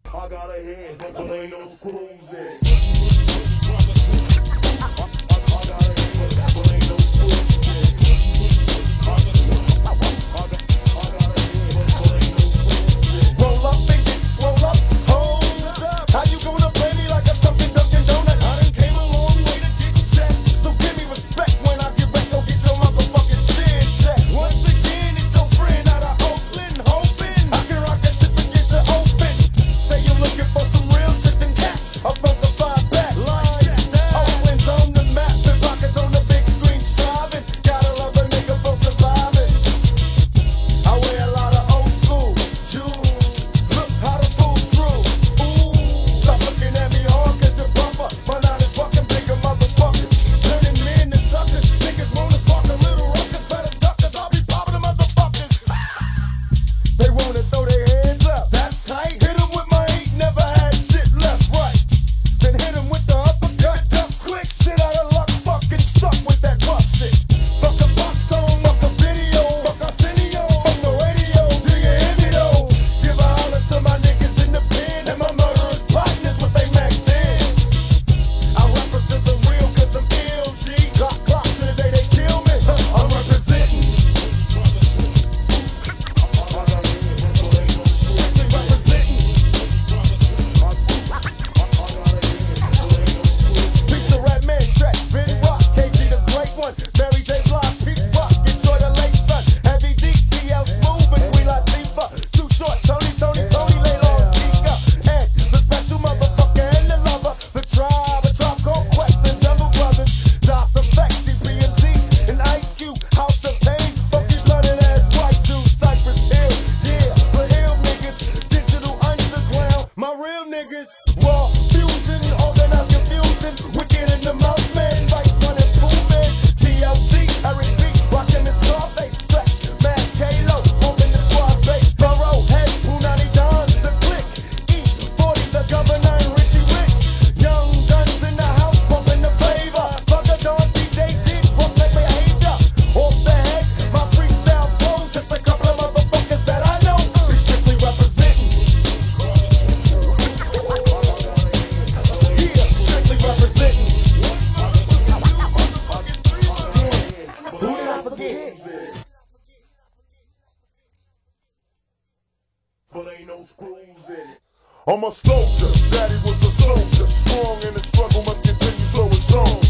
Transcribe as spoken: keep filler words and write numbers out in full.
I got a head, but there ain't no screws in it. Roll up and get swole up. Hold up. How you gonna play me like a something Dunkin' Donut? I done came a long way to get checked. So give me respect when I get back. Go get your motherfucking chin checked. Once again, it's your friend out of Oakland, hoping I can rock that shit to get you open. Say you're looking for some real shit, then catch up from the five back. Oakland's on the map, the pockets on the big screen striving. Gotta love a nigga for surviving. I wear a lot of old school jewels. Look how the fool's through. Ooh, stop looking at me hard cause you're bumper. My nine is fucking bigger motherfuckers. Turning men to suckers. Niggas wanna spark a little ruckus. Better duck cause I'll be popping the motherfuckers. They wanna throw their hands up. That's tight. Hit 'em with my eight. Never had shit left right. Then hit 'em with the uppercut. Dump quick. Shit out of luck. Fucking stuck with that rough shit. Fuck a box song. Fuck a video. Fuck Arsenio. Fuck the radio. Do you hear me though? Give a holler to my niggas in the pen. And my murderers partners with they Mac tens. I represent the real cause I'm ill, G. Clock, clock to the day they kill me. Huh, I'm representing. Strictly representing. Piece the Red Man track. Ben Rock, K G the Great One. Mary J. Blige, Pete Rock. Enjoy the late sun. Heavy D, C L Smooth and Queen Latifah. Too short, Tony, Tony, Tony, lay long, Kika. And the special motherfucker and the lover. The tribe, a tribe called Quest and Jungle Brothers. Das Effect, C P and Z, and Ice Cube. House of Pain, funky blooded ass white dude. Cypress Hill, yeah, the Hill niggas. Digital underground, my real niggas. Raw fusion, organized confusion. Wicked in the mouse man, Spice One and Pooh Man. T L C, Eric B, rockin' the Scarface stretch. Mad K-Lo, bumpin' the squad face. Thorough head, Punani Dons, the click. E forty, the governor, and Richie Rich. Young guns in the house, bumpin' the flavor. Bugger Dawn, D J Diggs, fuck that behavior. Off the head, my freestyle flow. Just a couple of motherfuckers that I know. We strictly representing. Yeah, strictly representing. Damn, who did I forget? But ain't no screws in it. I'm a soldier, daddy was a soldier. Strong in the struggle, must continue so it's on.